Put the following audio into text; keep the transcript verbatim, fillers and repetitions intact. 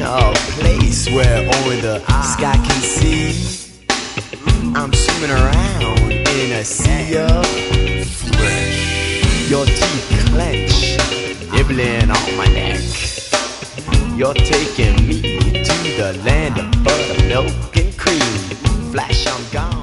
a place where only the sky can see. I'm swimming around in a sea of fresh. Your teeth clench, nibbling on my neck. You're taking me to the land of buttermilk and cream. Flash, I'm gone.